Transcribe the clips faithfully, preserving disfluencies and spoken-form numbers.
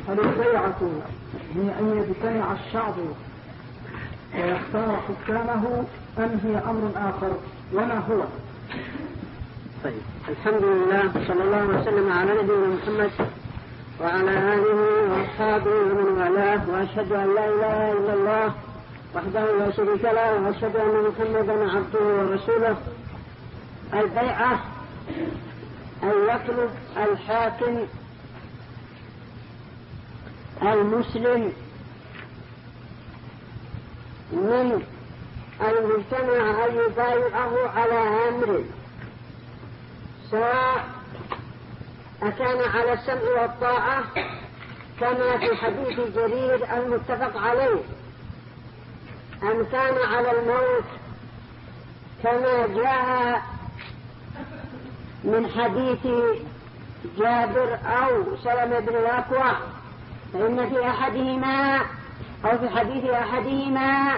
هل البيعة هي أن يجتمع الشعب ويختار حكامه أم هي أمر آخر وما هو؟ طيب، الحمد لله صلى الله وسلم على نبينا محمد وعلى آله وأصحابه ومن والاه، وأشهد أن لا إله إلا الله وحده لا شريك له، وأشهد أن محمدا عبده ورسوله. البيعة أن يطلب الحاكم المسلم من المجتمع أن يبايعه على أمر، سواء أكان على السمع والطاعة كما في حديث جرير المتفق عليه، أم كان على الموت كما جاء من حديث جابر أو سلمة بن الأكوع، فإن في أحدهما أو في حديث أحدهما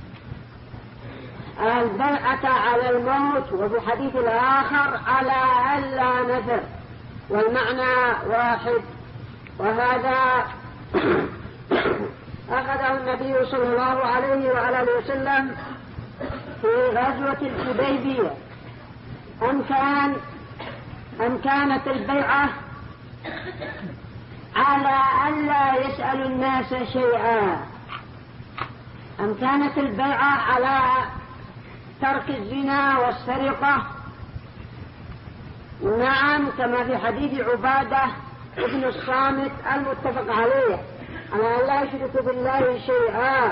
البيعة على الموت، وفي حديث الآخر على ألا نذر، والمعنى واحد. وهذا أخذه النبي صلى الله عليه وعلى وسلم في غزوة الحديبية. أم كان أم كانت البيعة على ألا يسأل الناس شيئا، أم كانت البيعة على ترك الزنا والسرقة؟ نعم، كما في حديث عبادة ابن الصامت المتفق عليه على أن لا يشرك بالله شيئا.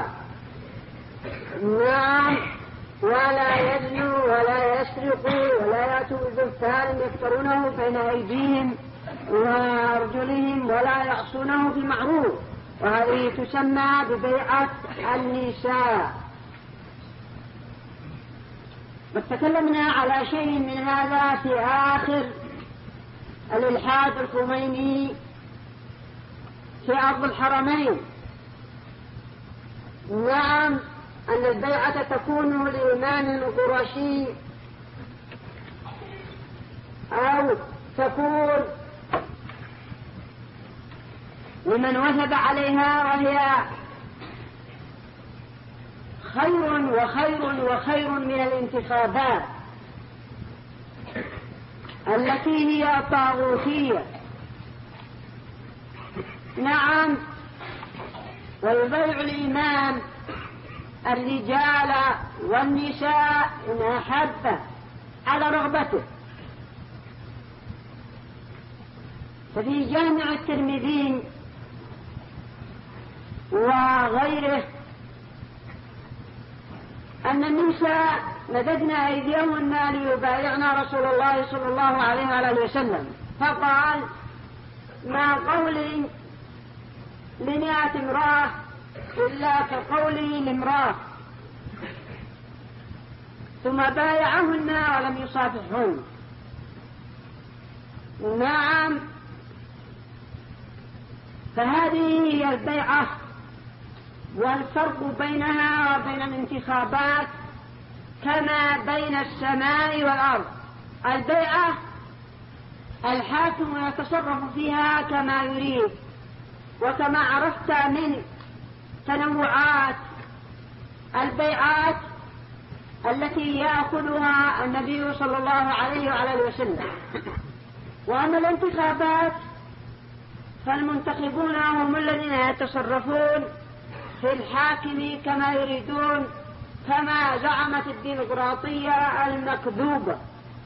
نعم، ولا يزنوا ولا يسرقوا ولا يأتوا ببهتان يفترونه بين أيديهم وأرجلهم ولا يعصونه في معروف، وهذه تسمى ببيعة النساء. وتكلمنا على شيء من هذا في آخر الإلحاد الخميني في أرض الحرمين. نعم، أن البيعة تكون لإمام قرشي أو تكون لمن وثب عليها، وهي خير وخير وخير من الانتخابات التي هي طاغوتية. نعم، ويبيع الإمام الرجال والنساء إن أحب على رغبته. ففي جامع الترمذي وغيره أن النساء مددنا أيديهن ليبايعنا رسول الله صلى الله عليه وآله وسلم، فقال: ما قولي لمئة امرأة إلا كقولي لامرأة، ثم بايعهن ولم يصافحهن. نعم، فهذه هي البيعة، والفرق بينها وبين الانتخابات كما بين السماء والأرض. البيعة الحاكم يتصرف فيها كما يريد، وكما عرفت من تنوعات البيعات التي يأخذها النبي صلى الله عليه وعلى وسلم. وأما الانتخابات فالمنتخبون هم الذين يتصرفون في الحاكم كما يريدون، كما زعمت الديمقراطية المكذوبة.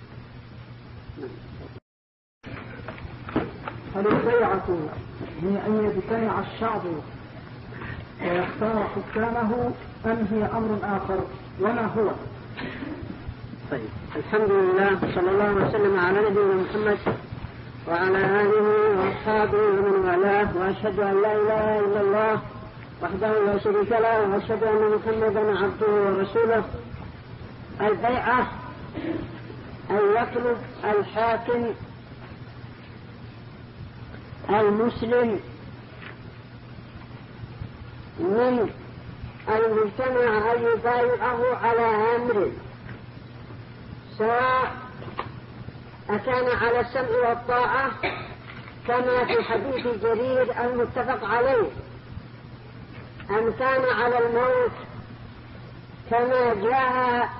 هل البيعة هي أن يجتمع الشعب ويختار حكامه أم هي أمر آخر وما هو؟ طيب، الحمد لله صلى الله وسلم على نبينا محمد وعلى آله وأصحابه ومن والاه، وأشهد أن لا إله إلا الله وحده لا شريك له، وأشهد أن محمدا عبده ورسوله. البيعة أن يطلب الحاكم المسلم من المجتمع أن يبايعه على أمر، سواء أكان على السمع والطاعة كما في حديث جرير المتفق عليه، أم كان على الموت كما جاء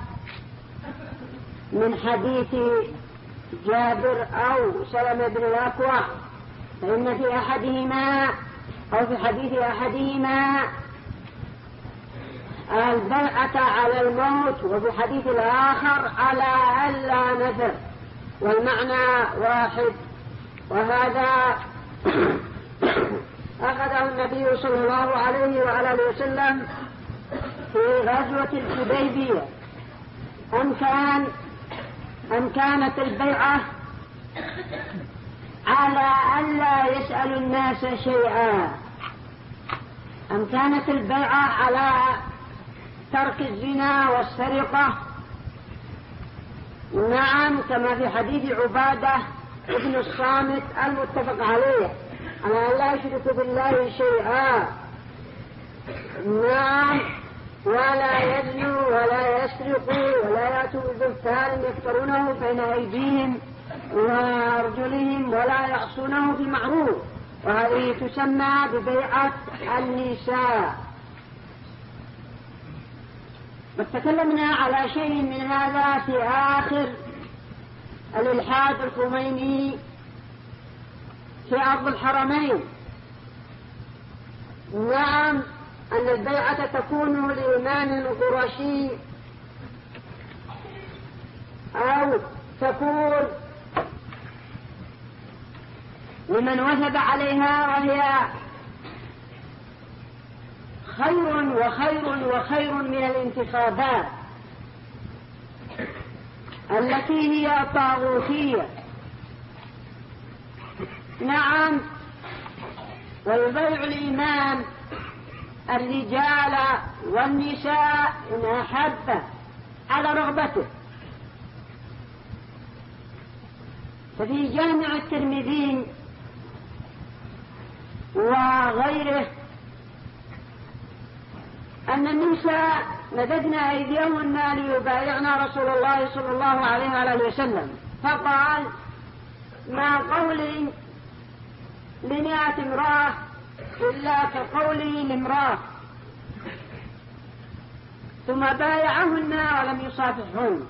من حديث جابر أو سلمة بن الأكوع، فإن في أحدهما أو في حديث أحدهما البيعة على الموت، وفي حديث الآخر على ألا نذر، والمعنى واحد. وهذا أخذه النبي صلى الله عليه وعلى آله وسلم في غزوة الحديبية. أم كان أم كانت البيعة على ألا يسأل الناس شيئا، أم كانت البيعة على ترك الزنا والسرقة؟ نعم، كما في حديث عبادة ابن الصامت المتفق عليه، على أن لا يشرك بالله شيئا. نعم، ولا يزنوا ولا يسرقوا ولا يأتوا ببهتان يفترونه بين أيديهم وأرجلهم ولا يعصونه في معروف، وهذه تسمى ببيعة النساء. وتكلمنا على شيء من هذا في آخر الإلحاد الخميني في أرض الحرمين. نعم، أن البيعة تكون لإمام قرشي أو تكون لمن وثب عليها، وهي خير وخير وخير من الانتخابات التي هي طاغوتية. نعم، ويبيع الإمام الرجال والنساء إن أحب على رغبته. ففي جامع الترمذي وغيره أن النساء مددنا أيديهن ليبايعنا رسول الله صلى الله عليه وآله وسلم، فقال: ما قولي لمئة امرأة إلا كقولي لامرأة، ثم بايعهن ولم يصافحهن.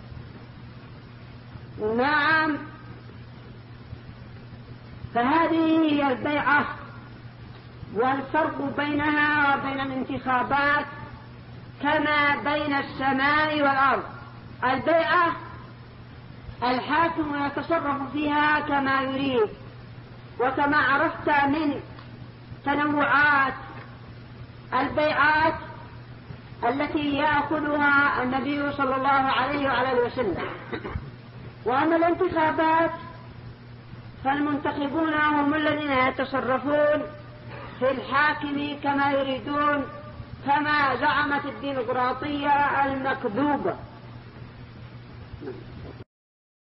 نعم، فهذه هي البيعة، والفرق بينها وبين الانتخابات كما بين السماء والأرض. البيعة الحاكم يتصرف فيها كما يريد، وكما عرفت من تنوعات البيعات التي يأخذها النبي صلى الله عليه وعلى وسلم. وأما الانتخابات فالمنتخبون هم الذين يتصرفون في الحاكم كما يريدون، كما زعمت الديمقراطية المكذوبة.